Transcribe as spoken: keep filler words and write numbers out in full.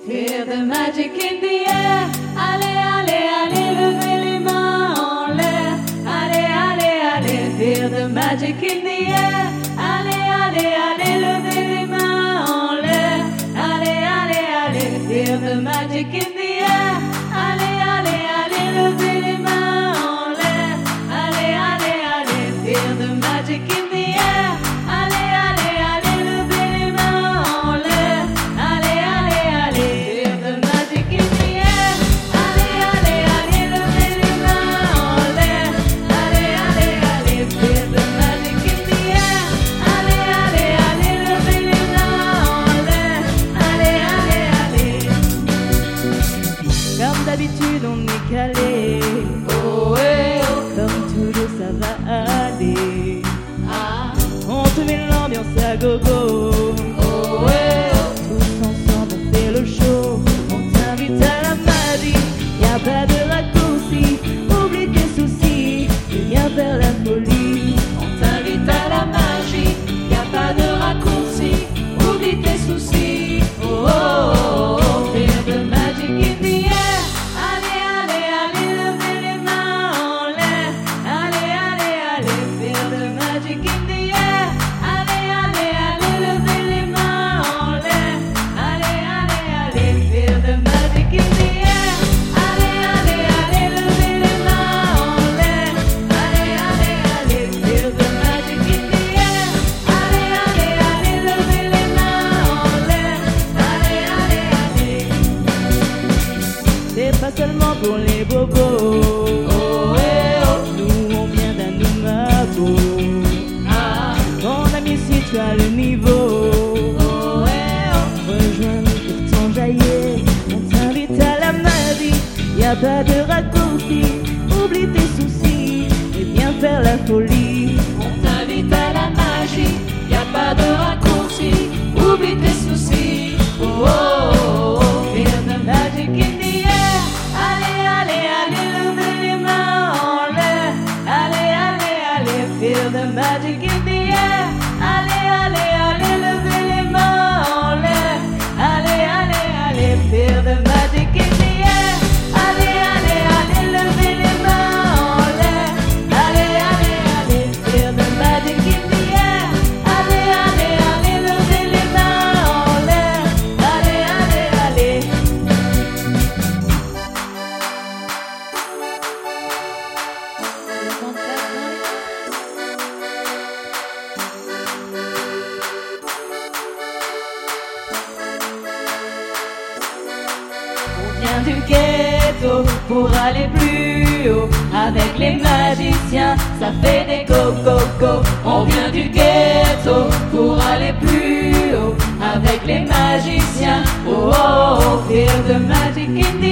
Feel the magic in the air. Allez, allez, allez, levez les mains en l'air. Allez, allez, allez, feel the magic in the air. Allez, allez, allez, levez les mains en l'air. Allez, allez, allez, feel the magic in the air. Allez, allez, allez, levez les mains en l'air. Allez, allez, allez, feel the magic in the air. Allez, allez, allez, levez les mains en l'air. Allez, allez, allez, feel the magic in the air. Allez, allez, allez, levez les mains en l'air. Allez, allez, allez, feel the magic in the air. Allez, allez, allez, levez les mains en l'air. Allez, allez, allez. Comme d'habitude on est calé. Oh, eh, oh. Comme toujours ça va aller. Ah. On te met l'ambiance à gogo. Oh, eh, oh. Tous ensemble on fait le show. On t'invite à la magie. Y'a pas de raccourci. Oublie tes soucis et viens faire la folie. On t'invite à la magie. Y'a pas de raccourci. Oublie tes soucis. Oh, oh, oh, oh. Feel the magic in the air. Allez, allez, allez, levez les mains en l'air. Allez, allez, allez, feel the magic in the air. Allez, allez, allez, levez les mains en l'air. Allez, allez, allez, feel the magic in the air. Allez, allez, allez, levez les mains en l'air. Allez, allez, allez, feel the magic in the air. Allez, allez, allez, levez les mains en l'air. Allez, allez, allez. C'est pas seulement pour les bobos. Oh, eh, oh. Nous on vient d'un Numabo. Ah. Mon ami, si tu as le niveau. Oh, eh, oh. Rejoins-nous pour t'enjailler. On t'invite à la magie. Y'a pas de raccourci. Oublie tes soucis et viens faire la folie. On t'invite à la magie. Y'a pas de raccourci. Oublie tes soucis. Oh, oh, oh, oh. Feel the magic in the air. Allez, allez, allez, levez les mains en l'air. Allez, allez, allez, feel the magic in the air. Allez, allez, allez, levez les mains en l'air. Allez, allez, allez, feel the magic in the air. Allez, allez, allez, levez les mains en l'air. Allez, allez, allez, feel the magic in the air. Allez, allez, allez, levez les mains en l'air. Allez, allez, allez. On vient du ghetto pour aller plus haut. Avec les magiciens, ça fait des go-go-go. On vient du ghetto pour aller plus haut. Avec les magiciens, oh oh oh, feel the magic in